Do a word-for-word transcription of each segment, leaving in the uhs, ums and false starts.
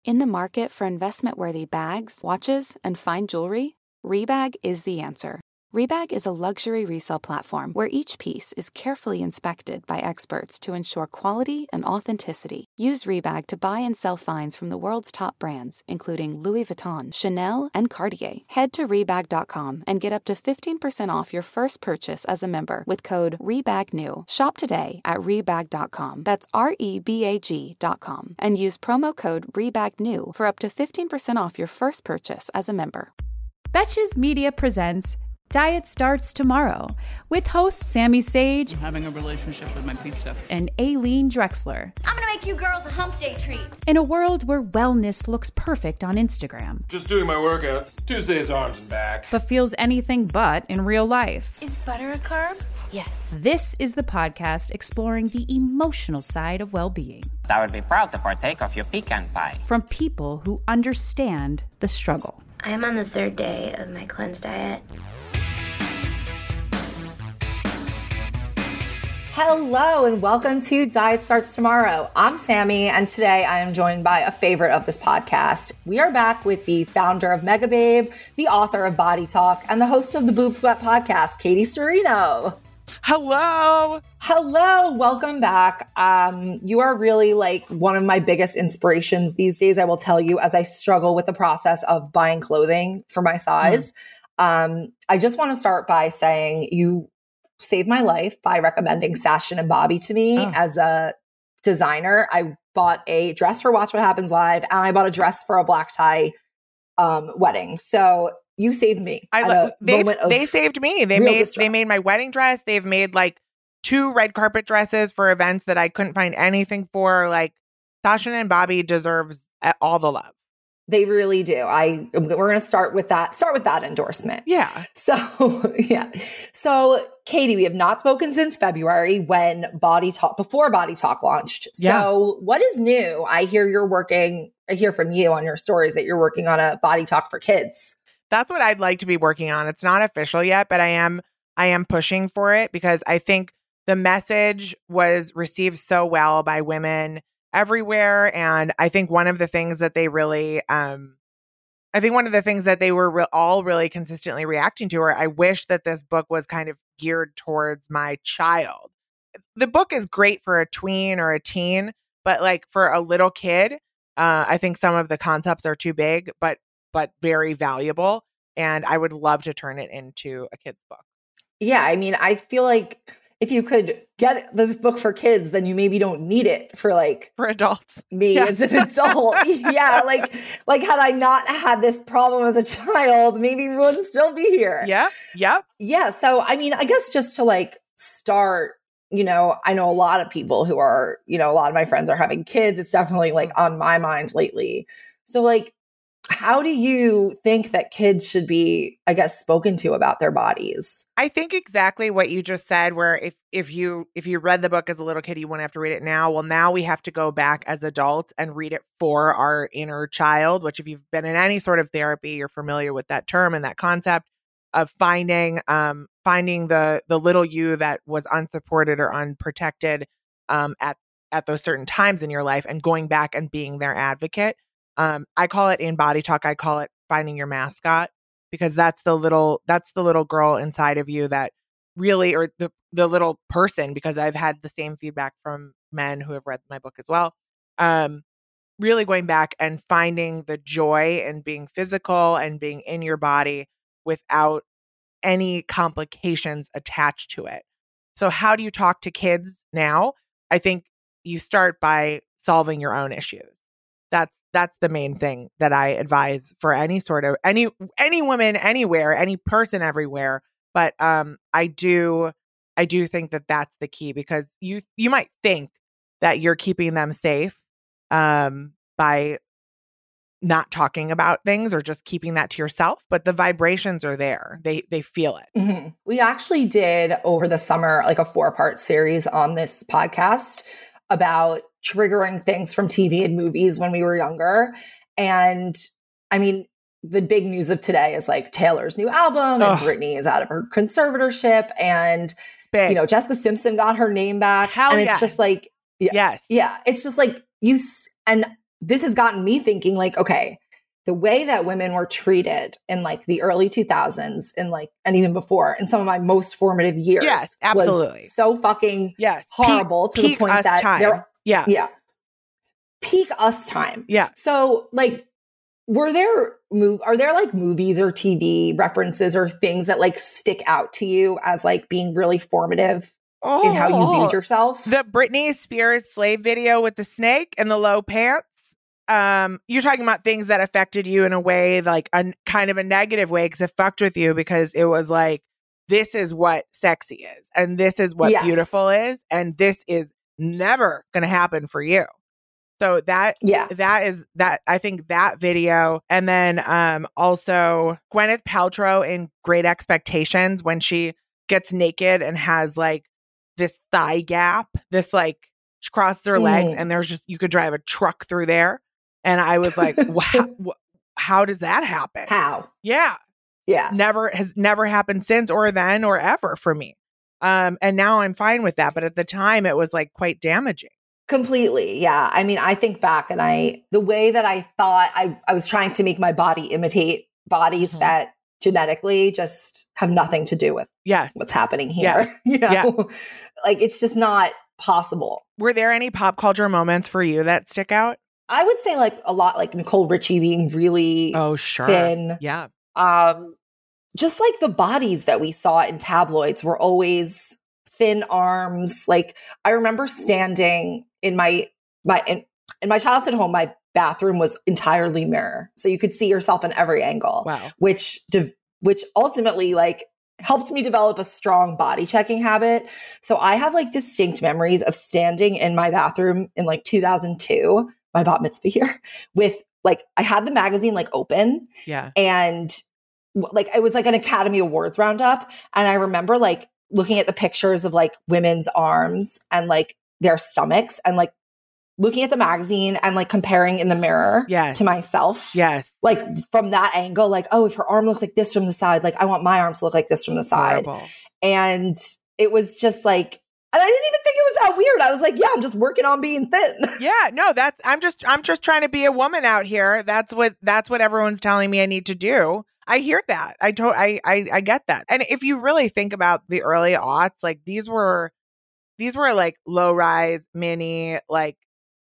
In the market for investment-worthy bags, watches, and fine jewelry, Rebag is the answer. Rebag is a luxury resale platform where each piece is carefully inspected by experts to ensure quality and authenticity. Use Rebag to buy and sell finds from the world's top brands, including Louis Vuitton, Chanel, and Cartier. Head to Rebag dot com and get up to fifteen percent off your first purchase as a member with code REBAGNEW. Shop today at Rebag dot com. That's R E B A G dot com. And use promo code REBAGNEW for up to fifteen percent off your first purchase as a member. Betches Media presents Diet Starts Tomorrow with hosts Sammy Sage, I'm having a relationship with my pizza, and Aileen Drexler. I'm gonna make you girls a hump day treat. In a world where wellness looks perfect on Instagram, just doing my workout, Tuesdays arms and back, but feels anything but in real life. Is butter a carb? Yes. This is the podcast exploring the emotional side of well-being. I would be proud to partake of your pecan pie. From people who understand the struggle. I am on the third day of my cleanse diet. Hello and welcome to Diet Starts Tomorrow. I'm Sammy, and today I am joined by a favorite of this podcast. We are back with the founder of Megababe, the author of Body Talk, and the host of the Boob Sweat podcast, Katie Sturino. Hello. Hello. Welcome back. Um, you are really like one of my biggest inspirations these days, I will tell you, as I struggle with the process of buying clothing for my size. Mm. Um, I just want to start by saying you saved my life by recommending Sashin and Bobby to me oh. as a designer. I bought a dress for Watch What Happens Live, and I bought a dress for a black tie um, wedding. So you saved me. I love they they saved me. They made distress. They made my wedding dress. They've made like two red carpet dresses for events that I couldn't find anything for. Like Sashin and Bobby deserves all the love. They really do. I we're going to start with that. Start with that endorsement. Yeah. So yeah. So Katie, we have not spoken since February when Body Talk before Body Talk launched. Yeah. So what is new? I hear you're working. I hear from you on your stories that you're working on a Body Talk for kids. That's what I'd like to be working on. It's not official yet, but I am. I am pushing for it because I think the message was received so well by women everywhere. And I think one of the things that they really, um, I think one of the things that they were re- all really consistently reacting to, or I wish that this book was kind of geared towards my child. The book is great for a tween or a teen, but like for a little kid, uh, I think some of the concepts are too big, but but very valuable. And I would love to turn it into a kid's book. Yeah, I mean, I feel like if you could get this book for kids, then you maybe don't need it for like for adults. Me yeah. as an adult. yeah, like like had I not had this problem as a child, maybe we wouldn't still be here. Yeah, yep. Yeah. So I mean, I guess just to like start, you know, I know a lot of people who are, you know, a lot of my friends are having kids. It's definitely like on my mind lately. So like, how do you think that kids should be, I guess, spoken to about their bodies? I think exactly what you just said, where if, if you if you read the book as a little kid, you wouldn't have to read it now. Well, now we have to go back as adults and read it for our inner child, which if you've been in any sort of therapy, you're familiar with that term and that concept of finding um, finding the the little you that was unsupported or unprotected um, at, at those certain times in your life and going back and being their advocate. Um, I call it in Body Talk, I call it finding your mascot, because that's the little, that's the little girl inside of you that really, or the, the little person, because I've had the same feedback from men who have read my book as well. Um, really going back and finding the joy in being physical and being in your body without any complications attached to it. So how do you talk to kids now? I think you start by solving your own issues. That's That's the main thing that I advise for any sort of any any woman anywhere, any person everywhere. But um, I do I do think that that's the key, because you you might think that you're keeping them safe um, by not talking about things or just keeping that to yourself, but the vibrations are there. They they feel it. Mm-hmm. We actually did over the summer like a four part series on this podcast about triggering things from T V and movies when we were younger. And I mean, the big news of today is like Taylor's new album, and oh. Britney is out of her conservatorship, and big. You know, Jessica Simpson got her name back. Hell and it's yes. just like, yeah, yes. Yeah. It's just like you, and this has gotten me thinking like, okay, the way that women were treated in like the early two thousands and like, and even before in some of my most formative years. Yes, absolutely. Was so fucking yes. horrible peak, to the point that time. they're, yeah. Yeah. Peak us time. Yeah. So like, were there move, are there like movies or T V references or things that like stick out to you as like being really formative oh, in how you viewed yourself? The Britney Spears slave video with the snake and the low pants. Um, you're talking about things that affected you in a way, like a kind of a negative way, because it fucked with you because it was like, this is what sexy is, and this is what yes. beautiful is, and this is never going to happen for you. So that, yeah, that is that. I think that video, and then um, also Gwyneth Paltrow in Great Expectations when she gets naked and has like this thigh gap, this like she crosses her mm. legs, and there's just you could drive a truck through there. And I was like, wow, how does that happen? How? Yeah. Yeah. Never has never happened since or then or ever for me. Um, and now I'm fine with that. But at the time it was like quite damaging. Completely. Yeah. I mean, I think back and I, the way that I thought I, I was trying to make my body imitate bodies mm-hmm. that genetically just have nothing to do with yes. what's happening here. Yeah. You know, yeah. like it's just not possible. Were there any pop culture moments for you that stick out? I would say like a lot, like Nicole Richie being really oh sure thin. Yeah. Um, just like the bodies that we saw in tabloids were always thin arms. Like I remember standing in my my in, in my childhood home, my bathroom was entirely mirror, so you could see yourself in every angle. Wow. Which de- which ultimately like helped me develop a strong body checking habit. So I have like distinct memories of standing in my bathroom in like two thousand two. My bat mitzvah here with like, I had the magazine like open yeah. and like, it was like an Academy Awards roundup. And I remember like looking at the pictures of like women's arms and like their stomachs and like looking at the magazine and like comparing in the mirror yes. to myself. Yes. Like from that angle, like, oh, if her arm looks like this from the side, like I want my arms to look like this from the side. Horrible. And it was just like, and I didn't even think it was that weird. I was like, yeah, I'm just working on being thin. Yeah, no, that's, I'm just, I'm just trying to be a woman out here. That's what, that's what everyone's telling me I need to do. I hear that. I told, I, I, I get that. And if you really think about the early aughts, like these were, these were like low rise, mini, like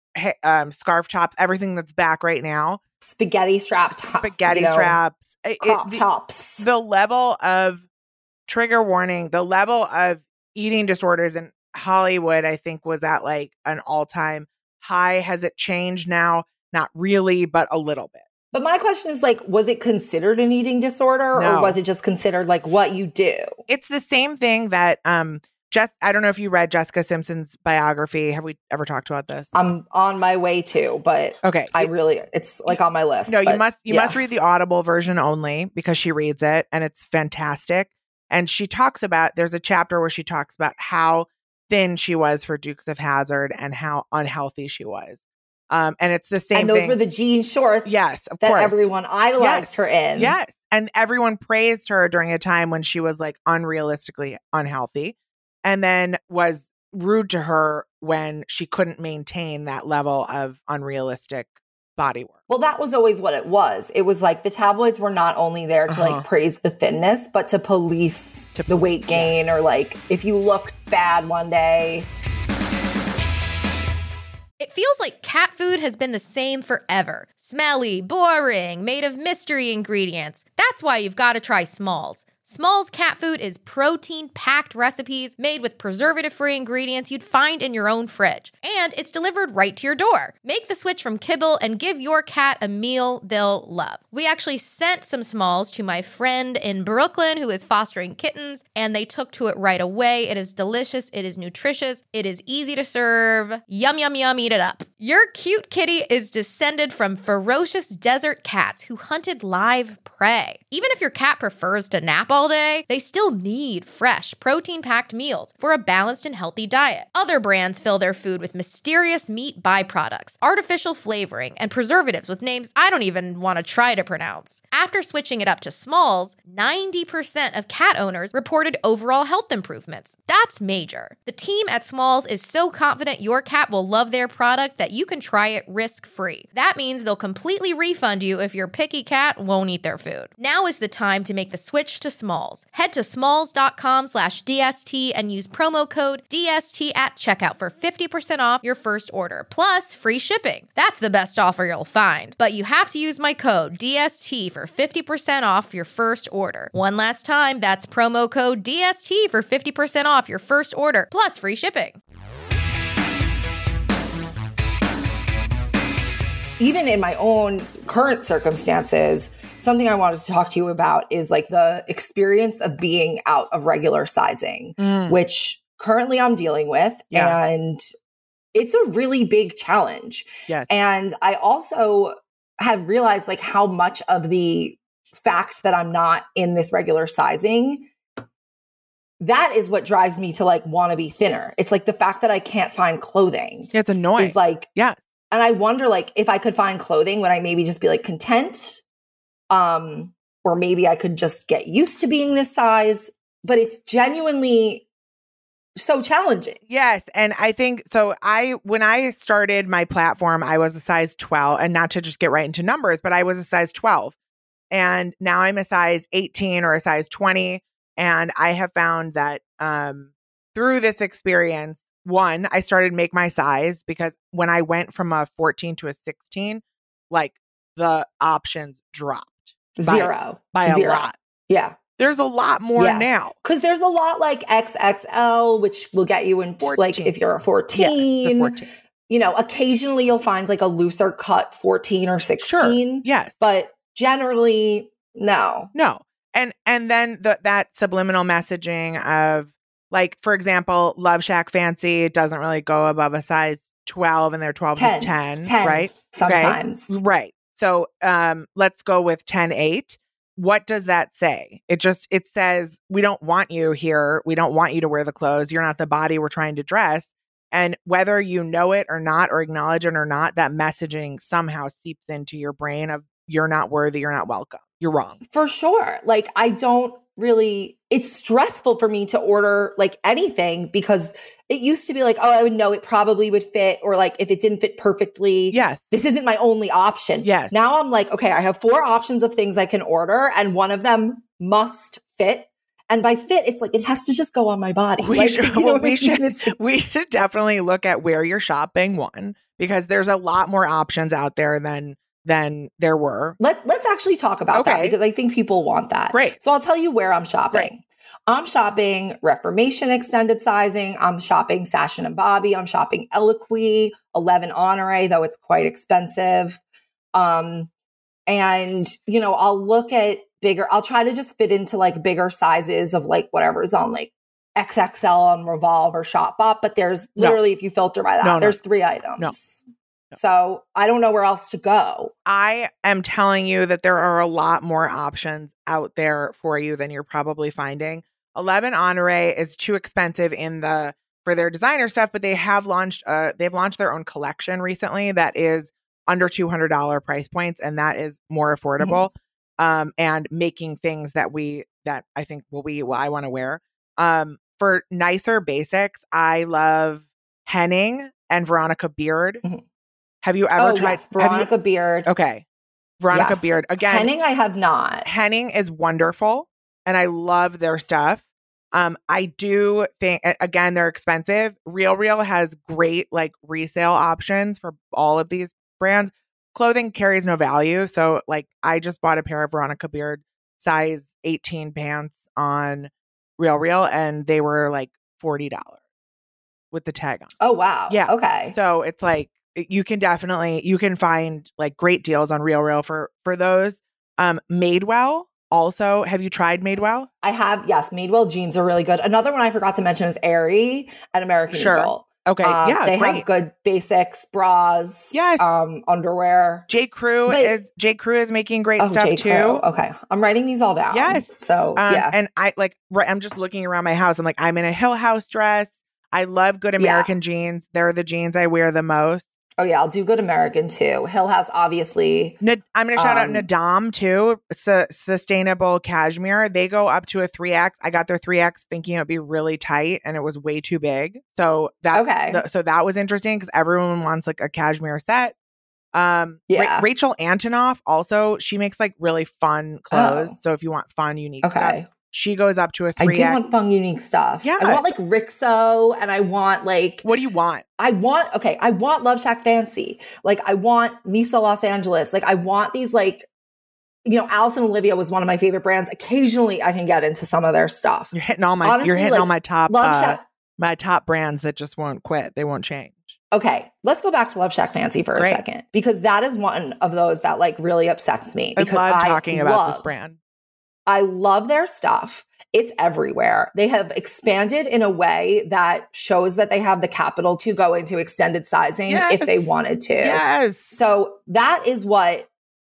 um, scarf tops, everything that's back right now. Spaghetti straps. Spaghetti you know, straps. Crop it, the, tops. The level of trigger warning, the level of eating disorders and Hollywood, I think, was at like an all-time high. Has it changed now? Not really, but a little bit. But my question is like, was it considered an eating disorder no. or was it just considered like what you do? It's the same thing that, um, Jess, I don't know if you read Jessica Simpson's biography. Have we ever talked about this? I'm on my way to, but okay. I really, it's like on my list. No, but, you must, you yeah. must read the Audible version only because she reads it and it's fantastic. And she talks about, there's a chapter where she talks about how thin she was for Dukes of Hazzard and how unhealthy she was. Um, and it's the same And those thing. were the jean shorts yes, of that course. everyone idolized yes. her in. Yes. And everyone praised her during a time when she was like unrealistically unhealthy and then was rude to her when she couldn't maintain that level of unrealistic body work. Well, that was always what it was. It was like the tabloids were not only there to uh-huh. like praise the thinness, but to police to, the weight gain yeah. or like if you looked bad one day. It feels like cat food has been the same forever. Smelly, boring, made of mystery ingredients. That's why you've got to try Smalls. Smalls cat food is protein-packed recipes made with preservative-free ingredients you'd find in your own fridge. And it's delivered right to your door. Make the switch from kibble and give your cat a meal they'll love. We actually sent some Smalls to my friend in Brooklyn who is fostering kittens, and they took to it right away. It is delicious. It is nutritious. It is easy to serve. Yum, yum, yum, eat it up. Your cute kitty is descended from ferocious desert cats who hunted live prey. Even if your cat prefers to nap all day, they still need fresh, protein-packed meals for a balanced and healthy diet. Other brands fill their food with mysterious meat byproducts, artificial flavoring, and preservatives with names I don't even want to try to pronounce. After switching it up to Smalls, ninety percent of cat owners reported overall health improvements. That's major. The team at Smalls is so confident your cat will love their product that you can try it risk-free. That means they'll completely refund you if your picky cat won't eat their food. Now is the time to make the switch to Smalls. Head to smalls.com slash DST and use promo code D S T at checkout for fifty percent off your first order, plus free shipping. That's the best offer you'll find. But you have to use my code D S T for fifty percent off your first order. One last time, that's promo code D S T for fifty percent off your first order, plus free shipping. Even in my own current circumstances, something I wanted to talk to you about is like the experience of being out of regular sizing, mm. which currently I'm dealing with. Yeah. And it's a really big challenge. Yes. And I also have realized like how much of the fact that I'm not in this regular sizing, that is what drives me to like want to be thinner. It's like the fact that I can't find clothing. Yeah, it's annoying. It's like, yeah. And I wonder, like, if I could find clothing, would I maybe just be like content? Um, or maybe I could just get used to being this size. But it's genuinely so challenging. Yes. And I think so. I, when I started my platform, I was a size twelve, and not to just get right into numbers, but I was a size twelve. And now I'm a size eighteen or a size twenty. And I have found that um, through this experience, one, I started Make My Size, because when I went from a fourteen to a sixteen, like the options dropped. Zero. By, by Zero. a lot. Yeah. There's a lot more yeah. now. Because there's a lot like X X L, which will get you into fourteen. Like if you're a fourteen. Yeah, fourteen. You know, occasionally you'll find like a looser cut fourteen or sixteen. Sure. Yes. But generally, no. No. And and then the, that subliminal messaging of, like, for example, Love Shack Fancy doesn't really go above a size twelve, and they're twelve ten, to ten, ten, right? Sometimes. Okay? Right. So um, let's go with ten eight. What does that say? It just, it says, we don't want you here. We don't want you to wear the clothes. You're not the body we're trying to dress. And whether you know it or not, or acknowledge it or not, that messaging somehow seeps into your brain of, you're not worthy, you're not welcome, you're wrong. For sure. Like, I don't really, it's stressful for me to order like anything, because it used to be like, oh, I would know it probably would fit, or like if it didn't fit perfectly, yes, this isn't my only option. Yes. Now I'm like, okay, I have four options of things I can order, and one of them must fit. And by fit, it's like, it has to just go on my body. We, like, should, you know well, we, I mean? should, we should definitely look at where you're shopping, one, because there's a lot more options out there than than there were. Let, let's actually talk about okay. that, because I think people want that. Great. So I'll tell you where I'm shopping. Great. I'm shopping Reformation extended sizing. I'm shopping Sash and Bobby. I'm shopping Eloquii, eleven Honore, though it's quite expensive. Um, and, you know, I'll look at bigger, I'll try to just fit into like bigger sizes of like whatever's on like X X L on Revolve or Shopbop. But there's literally, no. if you filter by that, no, no. there's three items. No. So I don't know where else to go. I am telling you that there are a lot more options out there for you than you're probably finding. eleven Honore is too expensive in the for their designer stuff, but they have launched uh they've launched their own collection recently that is under two hundred dollars price points, and that is more affordable. Mm-hmm. Um and making things that we that I think will we well I want to wear. Um for nicer basics, I love Henning and Veronica Beard. Mm-hmm. Have you ever oh, tried yes. Veronica you, Beard? Okay. Veronica yes. Beard. Again, Henning I have not. Henning is wonderful, and I love their stuff. Um, I do think, again, they're expensive. Real Real has great like resale options for all of these brands. Clothing carries no value. So like I just bought a pair of Veronica Beard size eighteen pants on Real Real, and they were like forty dollars with the tag on. Oh, wow. Yeah. Okay. So it's like, you can definitely, you can find like great deals on Real Real for, for those. Um, Madewell also, have you tried Madewell? I have. Yes. Madewell jeans are really good. Another one I forgot to mention is Aerie at American sure. Eagle. Okay. Um, yeah. they great. have good basics, bras, Yes. um, underwear. J. Crew But- is J. Crew is making great Oh, stuff J. too. Crew. Okay. I'm writing these all down. Yes. So Um, yeah. And I like, right, I'm just looking around my house. I'm like, I'm in a Hill House dress. I love good American jeans. They're the jeans I wear the most. Oh yeah, I'll do Good American too. Hill House, obviously. Nad- I'm going to shout Um, out Nadam too. Su- sustainable cashmere. They go up to a three X. I got their three X thinking it would be really tight and it was way too big. So that, Okay. th- so that was interesting because everyone wants like a cashmere set. Um, Ra- Yeah. Rachel Antonoff also, she makes like really fun clothes. Oh. So if you want fun, unique Okay. stuff, she goes up to a I three X. do want fun, unique stuff. Yeah. I want like Rixo, and I want like What do you want? I want okay. I want Love Shack Fancy. Like I want Misa Los Angeles. Like I want these like, you know, Alice and Olivia was one of my favorite brands. Occasionally, I can get into some of their stuff. You're hitting all my. Honestly, you're hitting like, all my top. Love uh, Shack. my top brands that just won't quit. They won't change. Okay, let's go back to Love Shack Fancy for a Great. second because that is one of those that like really upsets me. I Because love talking about love, this brand. I love their stuff. It's everywhere. They have expanded in a way that shows that they have the capital to go into extended sizing Yes. if they wanted to. Yes. So that is what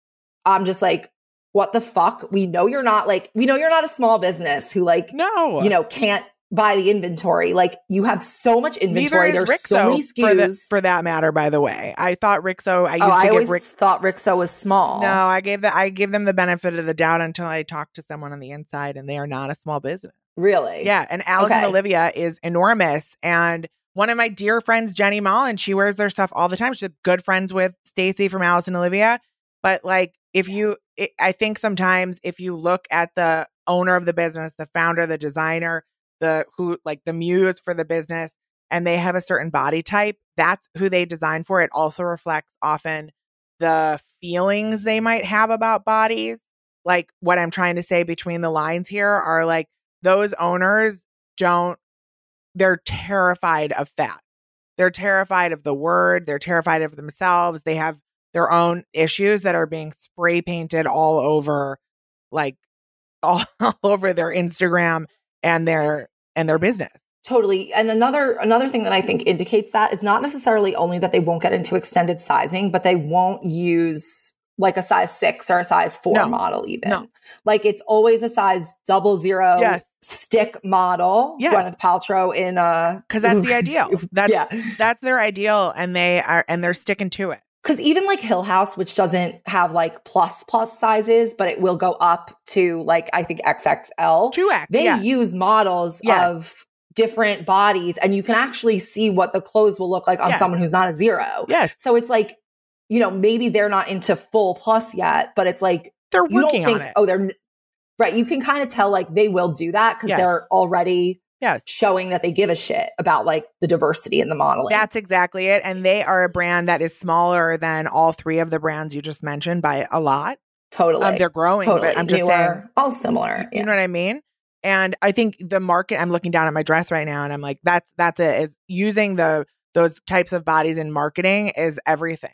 I'm just like, what the fuck? We know you're not like, we know you're not a small business who like, No. you know, can't buy the inventory. Like you have so much inventory. Neither is There's Rixo so many S K Us. for, the, for that matter. By the way, I thought Rixo. I used oh, to I give always Rix. thought Rixo was small. No, I gave the I gave them the benefit of the doubt until I talked to someone on the inside, and they are not a small business. Really? Yeah, and Alice and Okay. Olivia is enormous. And one of my dear friends, Jenny Mullen, she wears their stuff all the time. She's good friends with Stacy from Alice and Olivia. But like, if you, it, I think sometimes if you look at the owner of the business, the founder, the designer, the who, like the muse for the business, and they have a certain body type, that's who they design for. It also reflects often the feelings they might have about bodies. Like what I'm trying to say between the lines here are like, those owners don't, they're terrified of fat. They're terrified of the word. They're terrified of themselves. They have their own issues that are being spray painted all over, like all, all over their Instagram and their, and their business. Totally. And another another thing that I think indicates that is not necessarily only that they won't get into extended sizing, but they won't use like a size six or a size four No. model even. No. Like it's always a size double zero Yes. stick model. Yes. Gwyneth Paltrow in a Cause that's the ideal. That's, yeah. that's their ideal. And they are, and they're sticking to it. Because even like Hill House, which doesn't have like plus plus sizes, but it will go up to like I think X X L. two X. They yeah. use models Yes. of different bodies, and you can actually see what the clothes will look like on Yes. someone who's not a zero. Yes. So it's like, you know, maybe they're not into full plus yet, but it's like They're you working don't think, on it. oh, they're right. You can kind of tell like they will do that because Yes. they're already Yes. showing that they give a shit about like the diversity in the modeling. That's exactly it. And they are a brand that is smaller than all three of the brands you just mentioned by a lot. totally. Um, they're growing, totally. but I'm just Newer, saying, all similar. you Yeah. know what I mean? And I think the market, I'm looking down at my dress right now and I'm like, that's, that's it, is using the, those types of bodies in marketing is everything.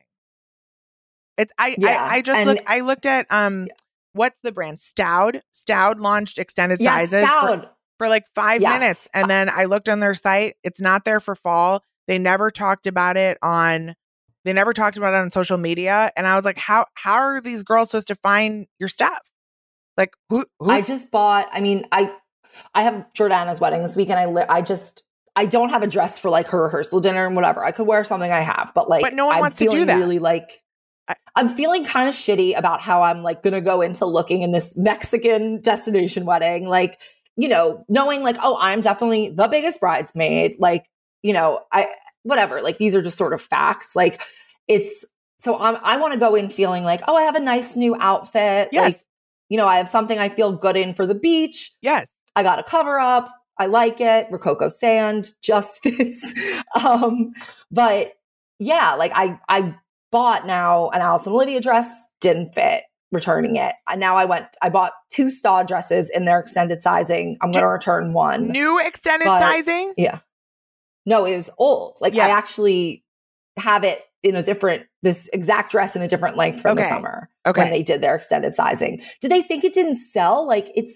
It's, I, Yeah, I, I just and- look, I looked at, um, what's the brand? Stout. Stout launched extended Yeah, sizes for, Stout. for like five Yes. minutes. And then I looked on their site. It's not there for fall. They never talked about it on, they never talked about it on social media. And I was like, how, how are these girls supposed to find your stuff? Like who, who's, I just bought, I mean, I I have Jordana's wedding this weekend. I li- I just I don't have a dress for like her rehearsal dinner and whatever. I could wear something I have, but like But no one I'm wants to do feeling that. really like I- I'm feeling kind of shitty about how I'm like going to go into looking in this Mexican destination wedding, like, you know, knowing like, oh, I'm definitely the biggest bridesmaid, like, you know, I whatever, like these are just sort of facts. Like it's so I'm I want to go in feeling like, oh, I have a nice new outfit. Yes. Like, you know, I have something I feel good in for the beach. yes. I got a cover up. I like it. Rococo sand just fits. um, but yeah, like I, I bought now an Alice and Olivia dress, didn't fit, returning it. And now I went, I bought two Staud dresses in their extended sizing. I'm going to return one. New extended But- sizing? Yeah. No, it was old. Like Yeah. I actually have it in a different, this exact dress in a different length from Okay. the summer Okay. when they did their extended sizing. Did they think it didn't sell? Like it's,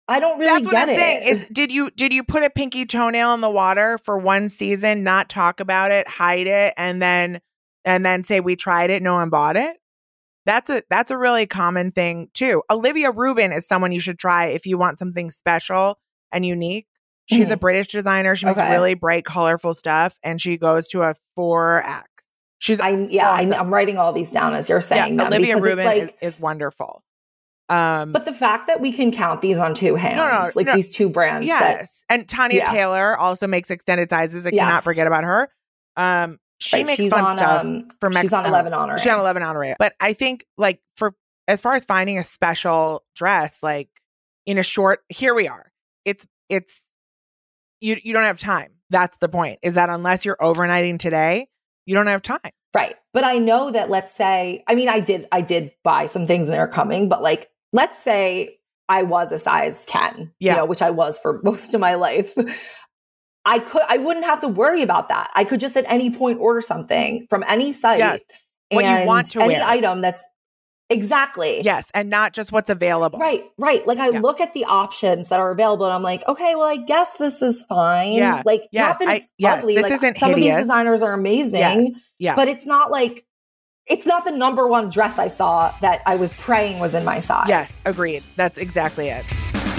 I don't really That's get what I'm it. saying. Is did you did you put a pinky toenail in the water for one season, not talk about it, hide it, and then and then say we tried it, no one bought it? That's a that's a really common thing too. Olivia Rubin is someone you should try if you want something special and unique. She's Mm-hmm. a British designer. She makes Okay. really bright, colorful stuff, and she goes to a four X. She's I yeah, awesome. I, I'm writing all these down as you're saying yeah, them Olivia because it's Rubin like, is, is wonderful. Um, but the fact that we can count these on two hands, No, no, like no. these two brands. yes, and Tanya Yeah. Taylor also makes extended sizes. I Yes. cannot forget about her. Um, she Right, makes she's fun on, stuff um, for she's Mexico. on eleven Honorary. She's on eleven Honorary. But I think, like, for as far as finding a special dress, like in a short, here we are. It's it's you you don't have time. That's the point. Is that unless you're overnighting today, you don't have time. Right. But I know that, let's say, I mean, I did, I did buy some things and they're coming, but like, let's say I was a size ten, Yeah. you know, which I was for most of my life. I could, I wouldn't have to worry about that. I could just at any point order something from any site. Yes. What you and want to any wear. item that's exactly. Yes, and not just what's available. Right, right. Like I Yeah. look at the options that are available and I'm like, okay, well, I guess this is fine. Yeah. Like, Yes. not that I- it's yes. ugly. This Like, isn't some of hideous. these designers are amazing, Yes. Yeah. but it's not like, it's not the number one dress I saw that I was praying was in my size. Yes, agreed. That's exactly it.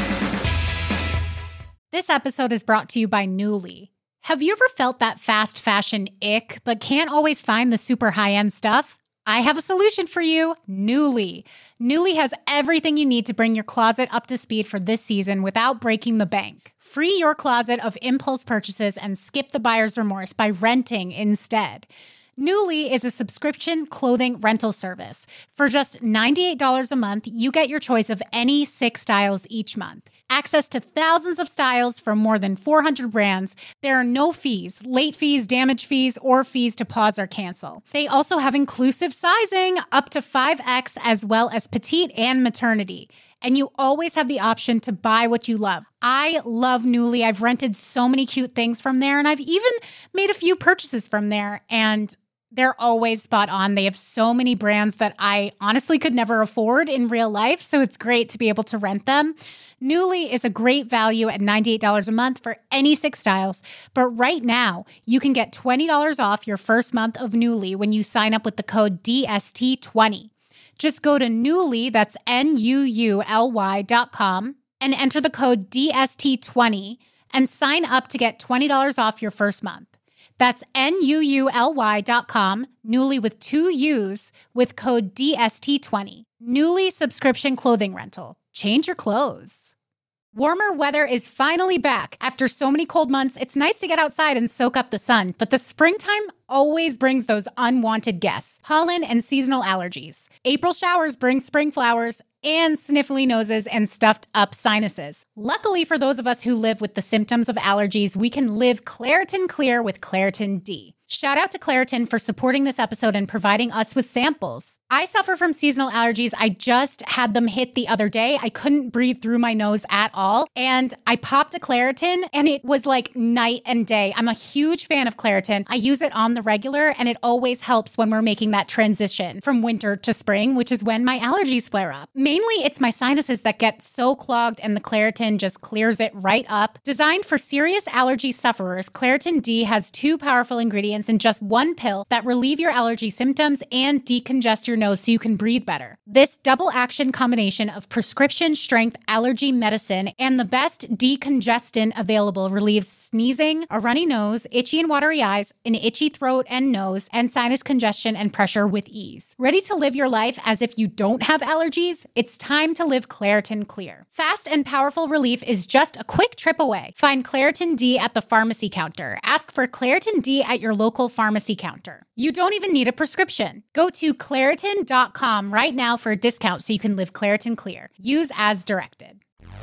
This episode is brought to you by Nuuly. Have you ever felt that fast fashion ick, but can't always find the super high-end stuff? I have a solution for you, Nuuly. Nuuly has everything you need to bring your closet up to speed for this season without breaking the bank. Free your closet of impulse purchases and skip the buyer's remorse by renting instead. Nuuly is a subscription clothing rental service. For just ninety-eight dollars a month, you get your choice of any six styles each month. Access to thousands of styles from more than four hundred brands. There are no fees, late fees, damage fees, or fees to pause or cancel. They also have inclusive sizing up to five X as well as petite and maternity. And you always have the option to buy what you love. I love Nuuly. I've rented so many cute things from there, and I've even made a few purchases from there, and they're always spot on. They have so many brands that I honestly could never afford in real life, so it's great to be able to rent them. Nuuly is a great value at ninety-eight dollars a month for any six styles, but right now you can get twenty dollars off your first month of Nuuly when you sign up with the code D S T twenty. Just go to Nuuly, that's N U U L Y dot com, and enter the code D S T twenty and sign up to get twenty dollars off your first month. That's N U U L Y dot com, Nuuly with two U's, with code D S T twenty. Nuuly subscription clothing rental. Change your clothes. Warmer weather is finally back. After so many cold months, it's nice to get outside and soak up the sun, but the springtime always brings those unwanted guests, pollen and seasonal allergies. April showers bring spring flowers and sniffly noses and stuffed up sinuses. Luckily for those of us who live with the symptoms of allergies, we can live Claritin Clear with Claritin D. Shout out to Claritin for supporting this episode and providing us with samples. I suffer from seasonal allergies. I just had them hit the other day. I couldn't breathe through my nose at all. And I popped a Claritin and it was like night and day. I'm a huge fan of Claritin. I use it on the regular and it always helps when we're making that transition from winter to spring, which is when my allergies flare up. Mainly it's my sinuses that get so clogged and the Claritin just clears it right up. Designed for serious allergy sufferers, Claritin D has two powerful ingredients in just one pill that relieve your allergy symptoms and decongest your nose so you can breathe better. This double action combination of prescription strength allergy medicine and the best decongestant available relieves sneezing, a runny nose, itchy and watery eyes, an itchy throat and nose, and sinus congestion and pressure with ease. Ready to live your life as if you don't have allergies? It's time to live Claritin Clear. Fast and powerful relief is just a quick trip away. Find Claritin D at the pharmacy counter. Ask for Claritin D at your local pharmacy counter. You don't even need a prescription. Go to Claritin dot com right now for a discount so you can live Claritin Clear. Use as directed.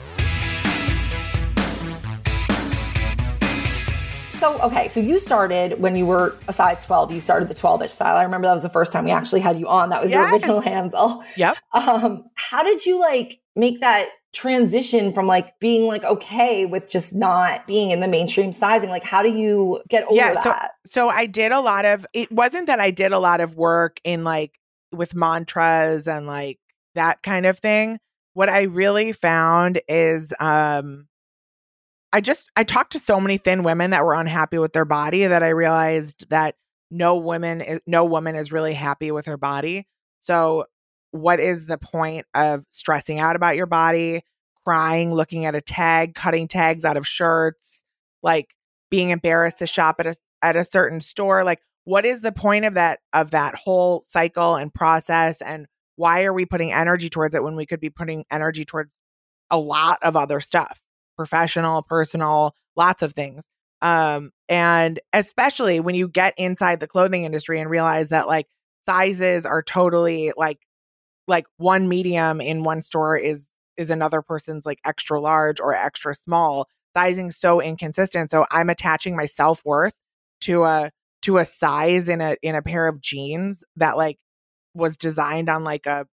So, okay, so you started when you were a size twelve, you started the twelve-inch style. I remember that was the first time we actually had you on. That was your Yes. original handle. Yep. Um, how did you like make that transition from like being like okay with just not being in the mainstream sizing? Like, how do you get over yeah, so, that? So I did a lot of, it wasn't that I did a lot of work in like with mantras and like that kind of thing. what I really found is um, I just, I talked to so many thin women that were unhappy with their body that I realized that no woman is, no woman is really happy with her body. So what is the point of stressing out about your body, crying, looking at a tag, cutting tags out of shirts, like being embarrassed to shop at a at a certain store? Like, what is the point of that of that whole cycle and process? And why are we putting energy towards it when we could be putting energy towards a lot of other stuff, professional, personal, lots of things. Um, and especially when you get inside the clothing industry and realize that like sizes are totally like like one medium in one store is is another person's like extra large or extra small. Sizing's so inconsistent. So I'm attaching my self-worth to a to a size in a in a pair of jeans that like was designed on like a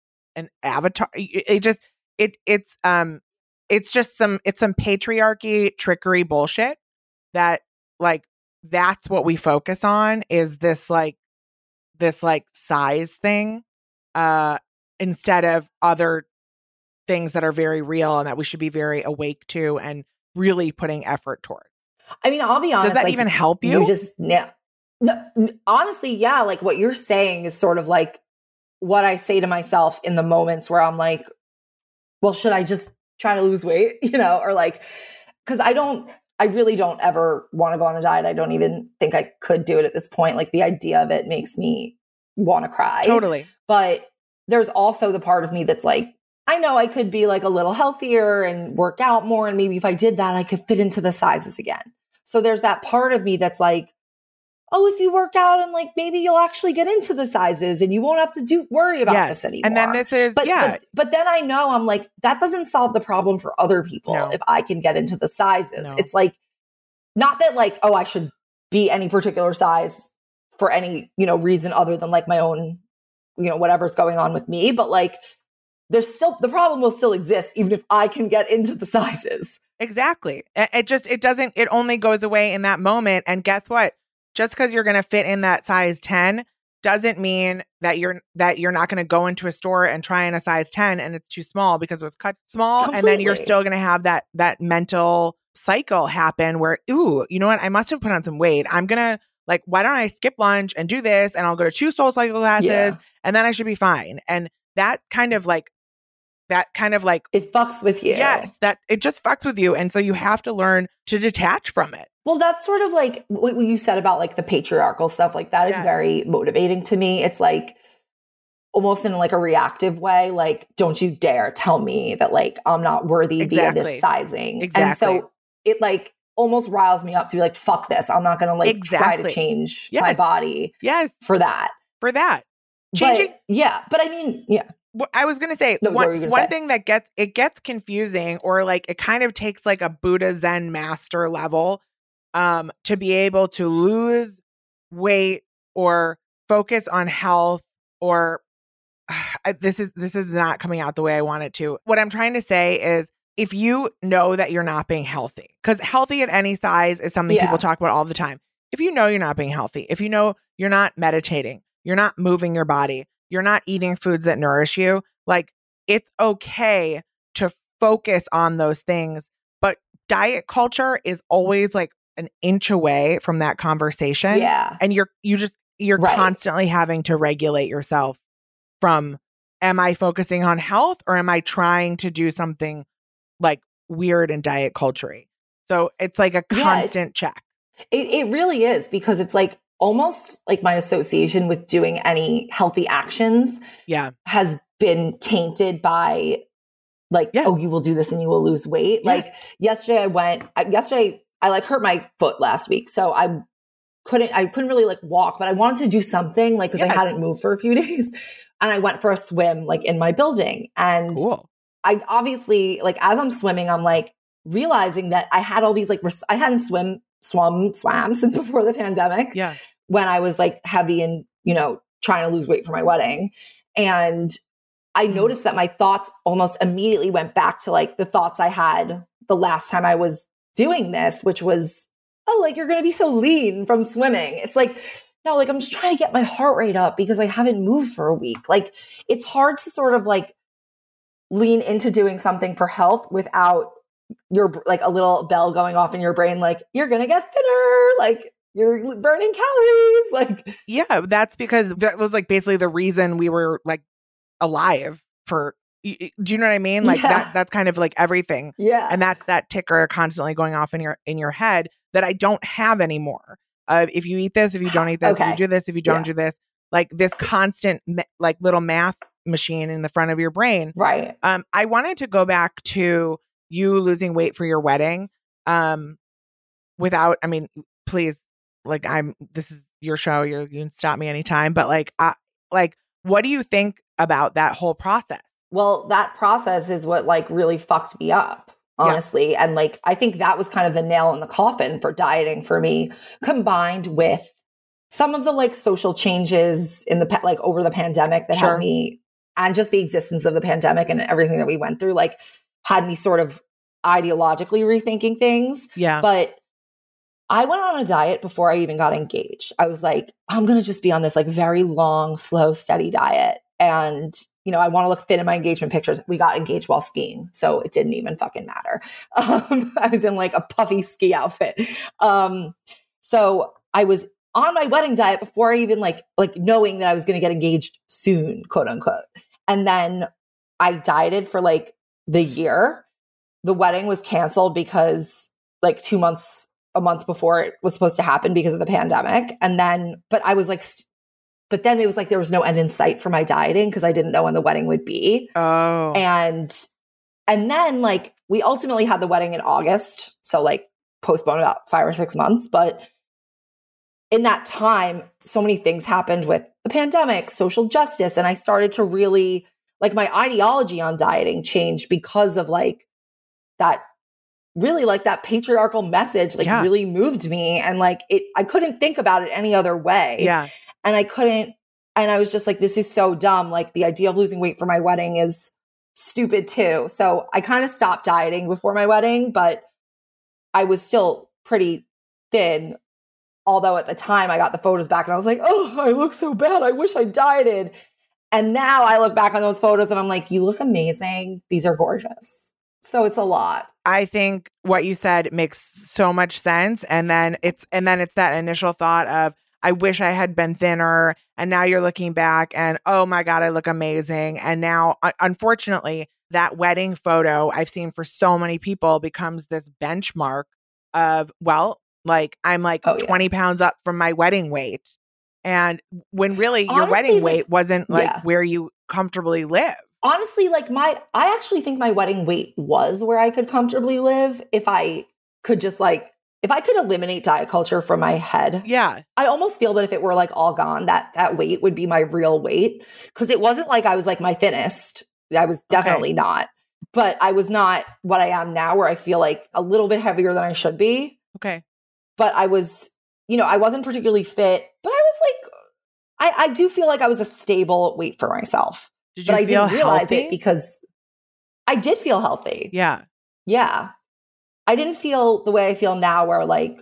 an avatar. It, it just it it's um it's just some it's some patriarchy trickery bullshit that like that's what we focus on is this like this like size thing uh instead of other things that are very real and that we should be very awake to and really putting effort toward. I mean, I'll be honest. Does that like, even help you? You just yeah. No, honestly, yeah. Like what you're saying is sort of like what I say to myself in the moments where I'm like, well, should I just try to lose weight? You know, or like, because I don't, I really don't ever want to go on a diet. I don't even think I could do it at this point. Like the idea of it makes me want to cry. Totally. But there's also the part of me that's like, I know I could be like a little healthier and work out more. And maybe if I did that, I could fit into the sizes again. So there's that part of me that's like, oh, if you work out and like, maybe you'll actually get into the sizes and you won't have to do worry about yes. this anymore. And then this is, but, yeah. But, but then I know I'm like, that doesn't solve the problem for other people. No. If I can get into the sizes, No. it's like, not that like, oh, I should be any particular size for any, you know, reason other than like my own, you know, whatever's going on with me. But like, there's still, the problem will still exist even if I can get into the sizes. Exactly. It just, it doesn't, it only goes away in that moment. And guess what? Just because you're going to fit in that size ten doesn't mean that you're, that you're not going to go into a store and try in a size ten and it's too small because it was cut small. Completely. And then you're still going to have that, that mental cycle happen where, ooh, you know what? I must have put on some weight. I'm going to like, why don't I skip lunch and do this? And I'll go to two Soul Cycle classes Yeah. and then I should be fine. And that kind of like, that kind of like, it fucks with you. yes, that it just fucks with you. And so you have to learn to detach from it. Well, that's sort of like what you said about like the patriarchal stuff. Like that is Yeah. very motivating to me. It's like almost in like a reactive way. Like, don't you dare tell me that like I'm not worthy Exactly. via this sizing. Exactly. And so it like almost riles me up to be like, fuck this. I'm not going to like try Exactly. to change Yes. my body Yes, for that. for that. Changing. But, yeah. But I mean, yeah. Well, I was going to say, No, what one, were you gonna one say? thing that gets, it gets confusing or like it kind of takes like a Buddha Zen master level um, to be able to lose weight or focus on health or uh, this is, this is not coming out the way I want it to. What I'm trying to say is if you know that you're not being healthy, because healthy at any size is something Yeah. people talk about all the time. If you know you're not being healthy, if you know you're not meditating, you're not moving your body, you're not eating foods that nourish you, like it's okay to focus on those things. But diet culture is always like an inch away from that conversation. Yeah. And you're, you just, you're Right. constantly having to regulate yourself from, am I focusing on health or am I trying to do something like weird and diet culture-y? So it's like a Yeah, it's- constant check. It, it really is because it's like almost like my association with doing any healthy actions Yeah. has been tainted by like, Yeah. oh, you will do this and you will lose weight. Yeah. Like yesterday I went, I, yesterday I like hurt my foot last week. So I couldn't, I couldn't really like walk, but I wanted to do something like, cause I Yeah. hadn't moved for a few days and I went for a swim like in my building. And Cool. I obviously like, as I'm swimming, I'm like realizing that I had all these like, res- I hadn't swim, swum, swam since before the pandemic. Yeah. When I was like heavy and, you know, trying to lose weight for my wedding. And I Mm. noticed that my thoughts almost immediately went back to like the thoughts I had the last time I was doing this, which was, oh, like you're going to be so lean from swimming. It's like, no, like I'm just trying to get my heart rate up because I haven't moved for a week. Like it's hard to sort of like lean into doing something for health without your like a little bell going off in your brain, like you're going to get thinner, like you're burning calories. Like, yeah, that's because that was like basically the reason we were like alive for, do you know what I mean? Like yeah. that, that's kind of like everything. Yeah. And that, that ticker constantly going off in your, in your head that I don't have anymore. Uh, if you eat this, if you don't eat this, okay. if you do this, if you don't yeah. do this, like this constant like little math machine in the front of your brain. Right. Um, I wanted to go back to you losing weight for your wedding. Um, without, I mean, please, like I'm, this is your show. You're, you can stop me anytime, but like, I, like, what do you think about that whole process? Well, that process is what like really fucked me up, honestly. Yeah. And like, I think that was kind of the nail in the coffin for dieting for me, combined with some of the like social changes in the, like over the pandemic that sure. had me, and just the existence of the pandemic and everything that we went through, like had me sort of ideologically rethinking things. Yeah. But I went on a diet before I even got engaged. I was like, I'm going to just be on this like very long, slow, steady diet. And, you know, I want to look fit in my engagement pictures. We got engaged while skiing, so it didn't even fucking matter. Um, I was in like a puffy ski outfit. Um, so I was on my wedding diet before I even like, like knowing that I was going to get engaged soon, quote unquote. And then I dieted for like the year. The wedding was canceled because like two months, a month before it was supposed to happen because of the pandemic. And then, but I was like, st- but then it was like, there was no end in sight for my dieting because I didn't know when the wedding would be. Oh. And, and then like, we ultimately had the wedding in August. So like postponed about five or six months. But in that time, so many things happened with the pandemic, social justice. And I started to really, like my ideology on dieting changed because of like that, really like that patriarchal message, like yeah. really moved me. And like it, I couldn't think about it any other way. Yeah. And I couldn't, and I was just like, this is so dumb. Like the idea of losing weight for my wedding is stupid too. So I kind of stopped dieting before my wedding, but I was still pretty thin. Although at the time I got the photos back and I was like, oh, I look so bad. I wish I dieted. And now I look back on those photos and I'm like, you look amazing. These are gorgeous. So it's a lot. I think what you said makes so much sense. And then it's, and then it's that initial thought of, I wish I had been thinner. And now you're looking back and, oh my God, I look amazing. And now, unfortunately, that wedding photo I've seen for so many people becomes this benchmark of, well, like I'm like oh, yeah. twenty pounds up from my wedding weight. And when really your Honestly, wedding like, weight wasn't like yeah. where you comfortably live. Honestly, like my, I actually think my wedding weight was where I could comfortably live if I could just like, if I could eliminate diet culture from my head. Yeah. I almost feel that if it were like all gone, that that weight would be my real weight. Cause it wasn't like I was like my thinnest. I was definitely okay. not, but I was not what I am now where I feel like a little bit heavier than I should be. Okay. But I was, you know, I wasn't particularly fit, but I was like, I, I do feel like I was a stable weight for myself. Did you but feel I didn't realize healthy? it because I did feel healthy. Yeah. Yeah. I didn't feel the way I feel now where like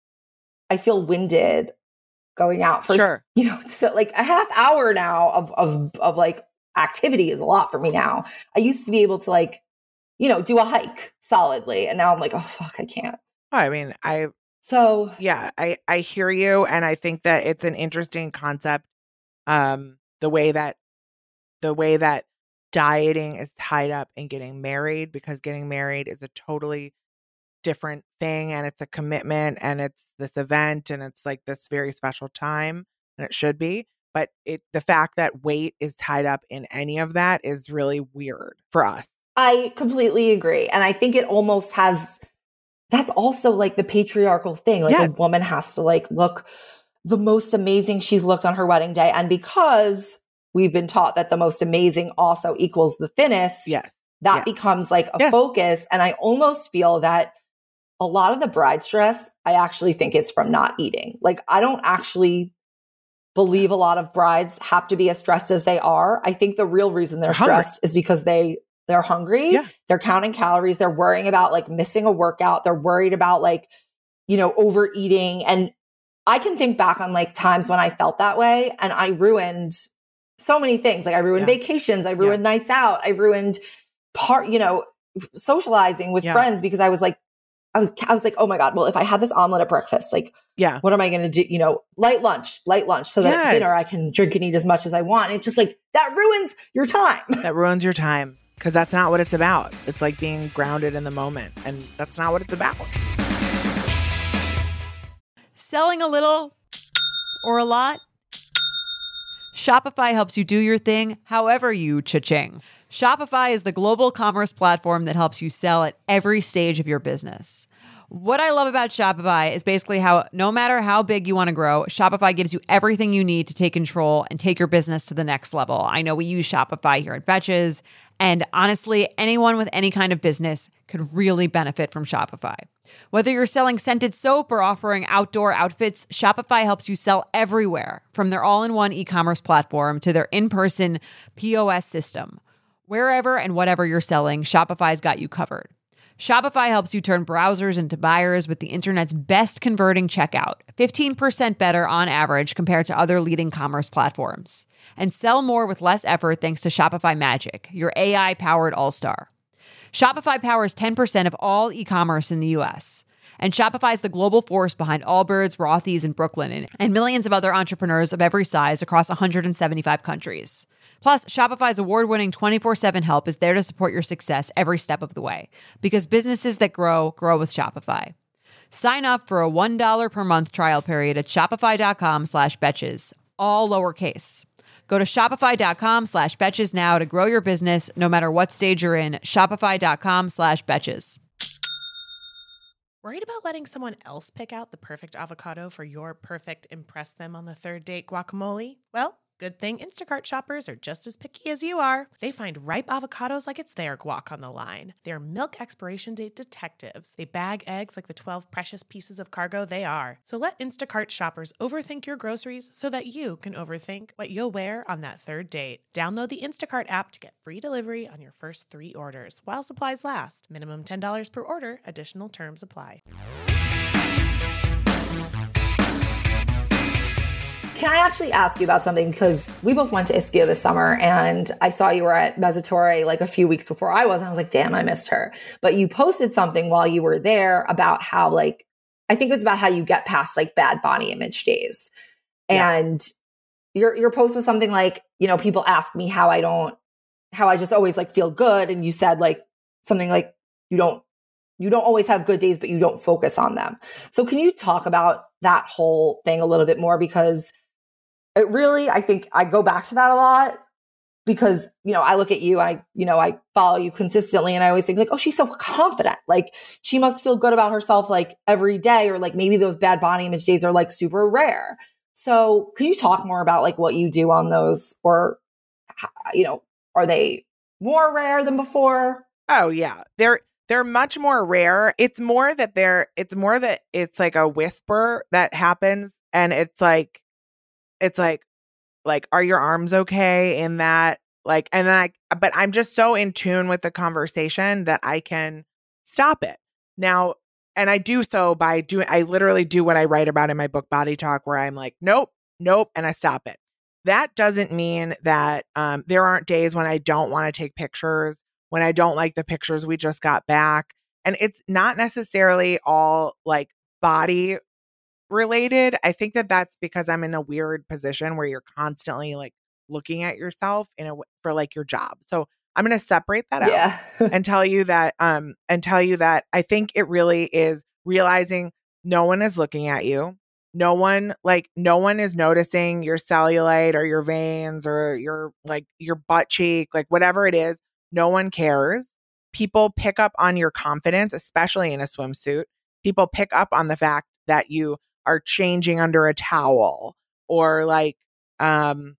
I feel winded going out for, sure. you know, so like a half hour now of, of, of like activity is a lot for me now. I used to be able to like, you know, do a hike solidly. And now I'm like, oh, fuck, I can't. I mean, I, so yeah, I, I hear you. And I think that it's an interesting concept. Um, the way that, the way that dieting is tied up in getting married, because getting married is a totally different thing and it's a commitment and it's this event and it's like this very special time, and it should be. But it, the fact that weight is tied up in any of that is really weird for us. I completely agree. And I think it almost has, that's also like the patriarchal thing. Like yes. a woman has to like look the most amazing she's looked on her wedding day. And because we've been taught that the most amazing also equals the thinnest, yes. that yeah. becomes like a yeah. focus. And I almost feel that a lot of the bride stress, I actually think is from not eating. Like, I don't actually believe a lot of brides have to be as stressed as they are. I think the real reason they're, they're stressed hungry. is because they, they're hungry. Yeah. They're counting calories. They're worrying about like missing a workout. They're worried about like, you know, overeating. And I can think back on like times when I felt that way and I ruined so many things. Like I ruined yeah. vacations. I ruined yeah. nights out. I ruined, part, you know, socializing with Yeah. friends because I was like, I was, I was like, oh my God, well, if I had this omelet at breakfast, like, Yeah. what am I going to do? You know, light lunch, light lunch, so that Yes. at dinner I can drink and eat as much as I want. It's just like, that ruins your time. That ruins your time because that's not what it's about. It's like being grounded in the moment, and that's not what it's about. Selling a little or a lot? Shopify helps you do your thing however you cha-ching. Shopify is the global commerce platform that helps you sell at every stage of your business. What I love about Shopify is basically how no matter how big you want to grow, Shopify gives you everything you need to take control and take your business to the next level. I know we use Shopify here at Betches, and honestly, anyone with any kind of business could really benefit from Shopify. Whether you're selling scented soap or offering outdoor outfits, Shopify helps you sell everywhere, from their all-in-one e-commerce platform to their in-person P O S system. Wherever and whatever you're selling, Shopify's got you covered. Shopify helps you turn browsers into buyers with the internet's best converting checkout, fifteen percent better on average compared to other leading commerce platforms. And sell more with less effort thanks to Shopify Magic, your A I-powered all-star. Shopify powers ten percent of all e-commerce in the U S. And Shopify is the global force behind Allbirds, Rothy's, and Brooklinen, and millions of other entrepreneurs of every size across one hundred seventy-five countries. Plus, Shopify's award-winning twenty-four seven help is there to support your success every step of the way. Because businesses that grow, grow with Shopify. Sign up for a one dollar per month trial period at shopify.com slash betches, all lowercase. Go to shopify.com slash betches now to grow your business no matter what stage you're in. Shopify.com slash betches. Worried about letting someone else pick out the perfect avocado for your perfect impress them on the third date guacamole? Well, good thing Instacart shoppers are just as picky as you are. They find ripe avocados like it's their guac on the line. They're milk expiration date detectives. They bag eggs like the twelve precious pieces of cargo they are. So let Instacart shoppers overthink your groceries so that you can overthink what you'll wear on that third date. Download the Instacart app to get free delivery on your first three orders while supplies last. Minimum ten dollars per order. Additional terms apply. Can I actually ask you about something? Because we both went to Ischia this summer and I saw you were at Mezzatorre like a few weeks before I was. And I was like, damn, I missed her. But you posted something while you were there about how like, I think it was about how you get past like bad body image days. Yeah. And your, your post was something like, you know, people ask me how I don't, how I just always like feel good. And you said like something like, you don't, you don't always have good days, but you don't focus on them. So can you talk about that whole thing a little bit more? Because it really, I think I go back to that a lot because, you know, I look at you, I, you know, I follow you consistently and I always think like, oh, she's so confident. Like she must feel good about herself like every day, or like maybe those bad body image days are like super rare. So can you talk more about like what you do on those, or, you know, are they more rare than before? Oh yeah. They're, they're much more rare. It's more that they're, it's more that it's like a whisper that happens. And it's like, it's like, like, are your arms okay in that? Like, and then I, but I'm just so in tune with the conversation that I can stop it now. And I do so by doing, I literally do what I write about in my book, Body Talk, where I'm like, nope, nope. And I stop it. That doesn't mean that um, there aren't days when I don't want to take pictures, when I don't like the pictures we just got back. And it's not necessarily all like body related. I think that that's because I'm in a weird position where you're constantly like looking at yourself in a for like your job. So I'm going to separate that out Yeah. and tell you that um and tell you that I think it really is realizing no one is looking at you. No one like no one is noticing your cellulite or your veins or your like your butt cheek, like whatever it is. No one cares. People pick up on your confidence, especially in a swimsuit. People pick up on the fact that you are changing under a towel, or like, um,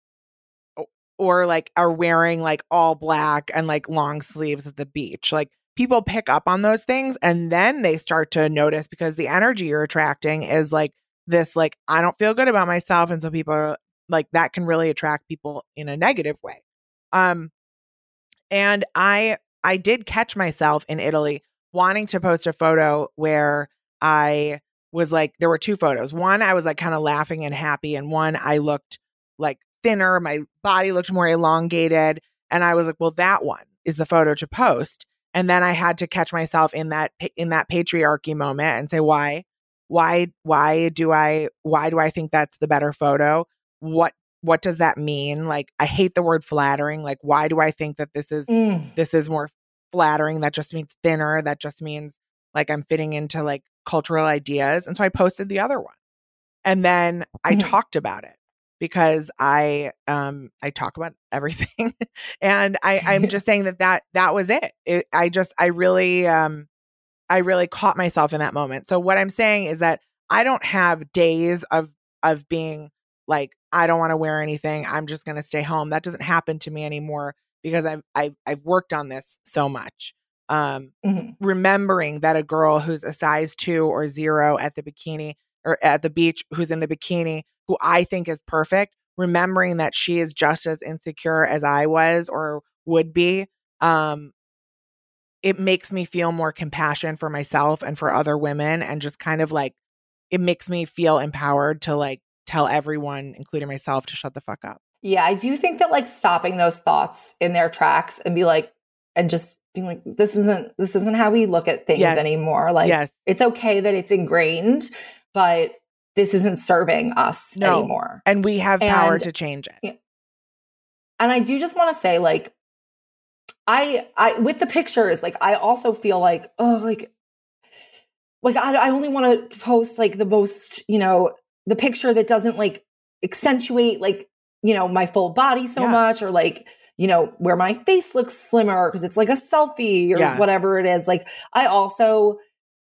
or like are wearing like all black and like long sleeves at the beach. Like people pick up on those things and then they start to notice, because the energy you're attracting is like this, like, I don't feel good about myself. And so people are like, that can really attract people in a negative way. Um, and I, I did catch myself in Italy wanting to post a photo where I was like, there were two photos. One, I was like kind of laughing and happy. And one, I looked like thinner. My body looked more elongated. And I was like, well, that one is the photo to post. And then I had to catch myself in that in that patriarchy moment and say, why, why, why do I, why do I think that's the better photo? What, what does that mean? Like, I hate the word flattering. Like, why do I think that this is, Mm. this is more flattering? That just means thinner. That just means like I'm fitting into like cultural ideas. And so I posted the other one. And then I Mhm. talked about it because I um I talk about everything. And I, I'm just saying that, that that was it. it. I just I really um I really caught myself in that moment. So what I'm saying is that I don't have days of of being like, I don't want to wear anything. I'm just gonna stay home. That doesn't happen to me anymore because I've I've I've worked on this so much. Um Mhm. remembering that a girl who's a size two or zero at the bikini or at the beach, who's in the bikini, who I think is perfect, remembering that she is just as insecure as I was or would be, um, it makes me feel more compassion for myself and for other women. And just kind of like, it makes me feel empowered to like tell everyone, including myself, to shut the fuck up. Yeah, I do think that like stopping those thoughts in their tracks and be like, and just being like, this isn't, this isn't how we look at things Yes. anymore. Like, Yes. it's okay that it's ingrained, but this isn't serving us No. anymore. And we have power And- to change it. And I do just want to say, like, I, I, with the pictures, like, I also feel like, oh, like, like, I, I only want to post like the most, you know, the picture that doesn't like accentuate, like, you know, my full body so Yeah. much, or like, you know, where my face looks slimmer because it's like a selfie or Yeah. whatever it is. Like, I also,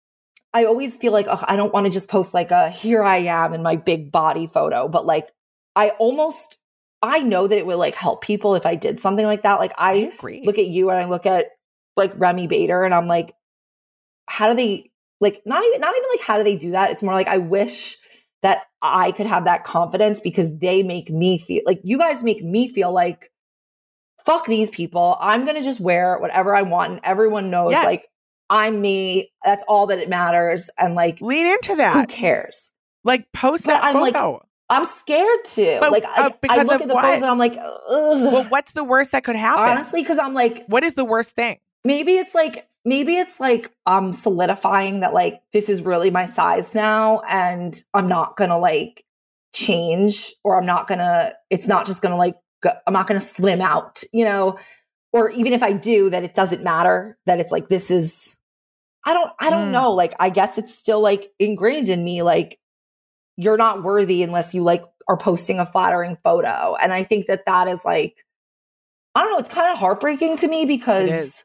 I always feel like, oh, I don't want to just post like a, here I am in my big body photo, but like, I almost, I know that it would like help people if I did something like that. Like, I, I agree. look at you and I look at like Remy Bader and I'm like, how do they, like, not even, not even like, how do they do that? It's more like, I wish that I could have that confidence because they make me feel like, you guys make me feel like, fuck these people. I'm going to just wear whatever I want. And everyone knows Yes. like, I'm me. That's all that it matters. And like, Lean into who that. cares? Like, post But that I'm like, photo. I'm scared to. But, like, uh, I, I because look of at the what? photos and I'm like, ugh. Well, what's the worst that could happen? Honestly, because I'm like, What is the worst thing? maybe it's like, maybe it's like um solidifying that like this is really my size now, and I'm not gonna like change, or I'm not gonna. It's not just gonna like go, I'm not gonna slim out, you know. Or even if I do, that it doesn't matter. That it's like this is. I don't. I don't Mm. know. Like, I guess it's still like ingrained in me. Like, you're not worthy unless you like are posting a flattering photo. And I think that that is like, I don't know, it's kind of heartbreaking to me It because is.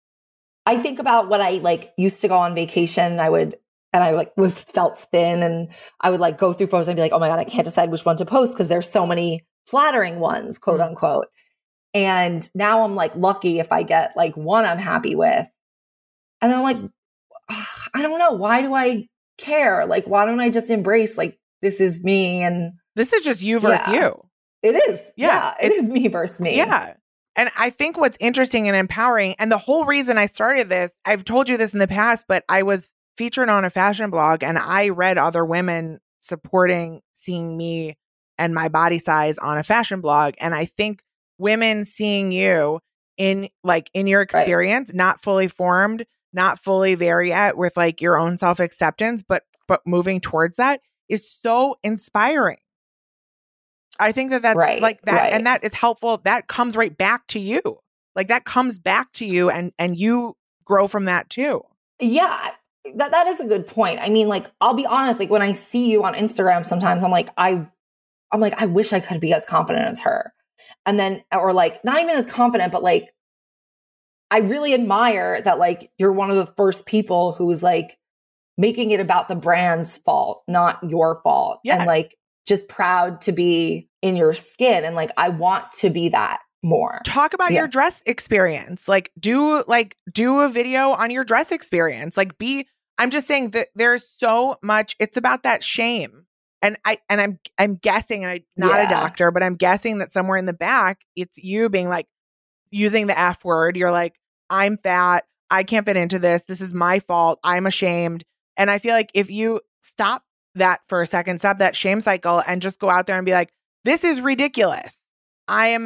I think about when I like used to go on vacation and I would, and I like was felt thin and I would like go through photos and be like, oh my God, I can't decide which one to post because there's so many flattering ones, quote Mm. unquote. And now I'm like lucky if I get like one I'm happy with. And I'm like, "Ugh, I don't know. Why do I care? Like, why don't I just embrace like, this is me? And This is just you versus Yeah. you. it is. Yeah, Yeah. It it's- is me versus me. Yeah. And I think what's interesting and empowering, and the whole reason I started this, I've told you this in the past, but I was featured on a fashion blog and I read other women supporting seeing me and my body size on a fashion blog. And I think women seeing you in like in your experience, not fully formed, not fully there yet with like your own self-acceptance, but but moving towards that is so inspiring. I think that that's Right, like that, right. and that is helpful. That comes right back to you. Like that comes back to you, and and you grow from that too. Yeah, that that is a good point. I mean, like, I'll be honest, like when I see you on Instagram, sometimes I'm like, I I'm like, I wish I could be as confident as her. And then, or like, not even as confident, but like, I really admire that, like, you're one of the first people who was like making it about the brand's fault, not your fault. Yeah. And like, just proud to be in your skin. And like, I want to be that more. Talk about Yeah. your dress experience. Like do like do a video on your dress experience. Like be I'm just saying that there's so much, it's about that shame. And I and I'm I'm guessing, and I'm not a Yeah. doctor, but I'm guessing that somewhere in the back, it's you being like using the F word. You're like, I'm fat, I can't fit into this. This is my fault. I'm ashamed. And I feel like if you stop that for a second, stop that shame cycle and just go out there and be like, this is ridiculous. I am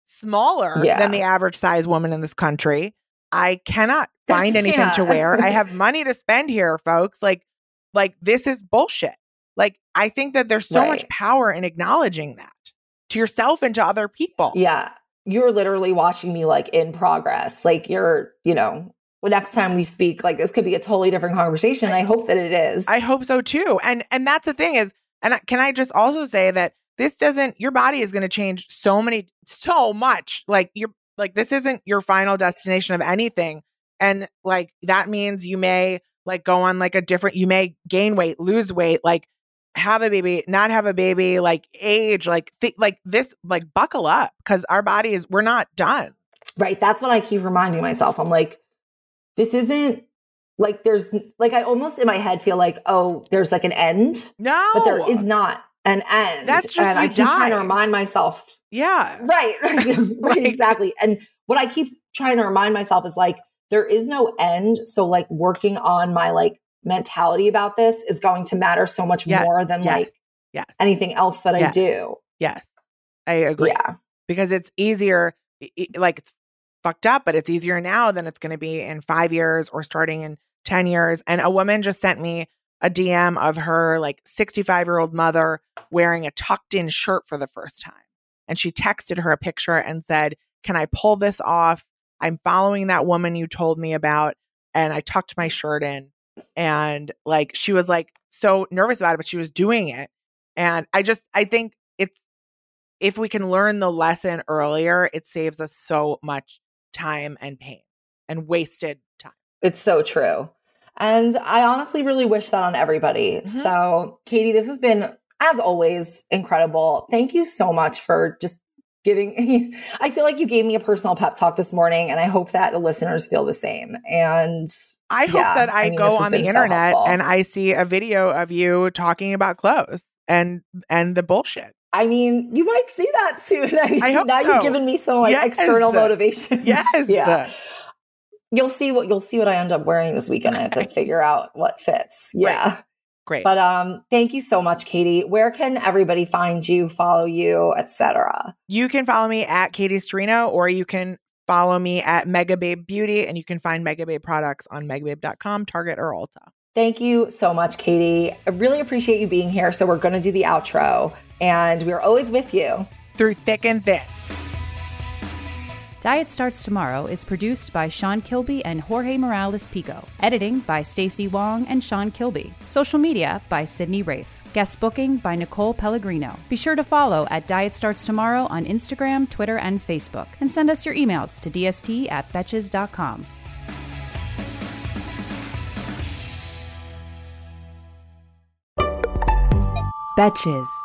smaller Yeah. than the average size woman in this country. I cannot find anything Yeah. to wear. I have money to spend here, folks. Like, like this is bullshit. Like, I think that there's so Right. much power in acknowledging that to yourself and to other people. Yeah. You're literally watching me like in progress. Like you're, you know, well, next time we speak, like this could be a totally different conversation. I hope that it is. I hope so too. And and that's the thing is, and I- can I just also say that this doesn't, your body is going to change so many, so much. Like you're like, this isn't your final destination of anything. And like, that means you may like go on like a different, you may gain weight, lose weight, like have a baby, not have a baby, like age, like, th- like this, like buckle up because our body is, we're not done. Right. That's what I keep reminding myself. I'm like, this isn't like there's like I almost in my head feel like, oh, there's like an end. No. But there is not an end. That's just and you I keep die. trying to remind myself. Yeah. Right. Right, Right. exactly. And what I keep trying to remind myself is like, there is no end. So like working on my like mentality about this is going to matter so much Yes. more than Yes. like Yes. anything else that I Yes. do. Yes. I agree. Yeah. Because it's easier, i- i- like it's fucked up, but it's easier now than it's going to be in five years or starting in ten years. And a woman just sent me a D M of her like sixty-five year old mother wearing a tucked in shirt for the first time. And she texted her a picture and said, can I pull this off? I'm following that woman you told me about. And I tucked my shirt in. And like, she was like so nervous about it, but she was doing it. And I just, I think it's, if we can learn the lesson earlier, it saves us so much time and pain and wasted time. It's so true. And I honestly really wish that on everybody. Mm-hmm. So, Katie, this has been, as always, incredible. Thank you so much for just giving, I feel like you gave me a personal pep talk this morning, and I hope that the listeners feel the same. And I hope yeah, that I, I mean, go this has on the been so internet helpful. and I see a video of you talking about clothes and and the bullshit. I mean, you might see that soon. I, I hope now so. you've given me some like Yes. external motivation. Yes. Yeah. You'll see what you'll see what I end up wearing this weekend. I have to figure out what fits. Yeah. Right. Great. But um, thank you so much, Katie. Where can everybody find you, follow you, et cetera? You can follow me at Katie Strino, or you can follow me at Megababe Beauty, and you can find Megababe products on megababe dot com, Target, or Ulta. Thank you so much, Katie. I really appreciate you being here. So we're going to do the outro, and we're always with you. Through thick and thin. Diet Starts Tomorrow is produced by Sean Kilby and Jorge Morales Pico. Editing by Stacey Wong and Sean Kilby. Social media by Sydney Rafe. Guest booking by Nicole Pellegrino. Be sure to follow at Diet Starts Tomorrow on Instagram, Twitter, and Facebook. And send us your emails to d s t at betches dot com. Betches.